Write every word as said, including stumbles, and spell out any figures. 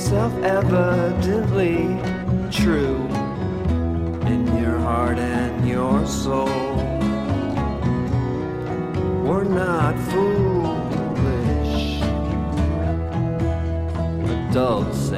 self-evidently true in your heart and your soul. We're not foolish adults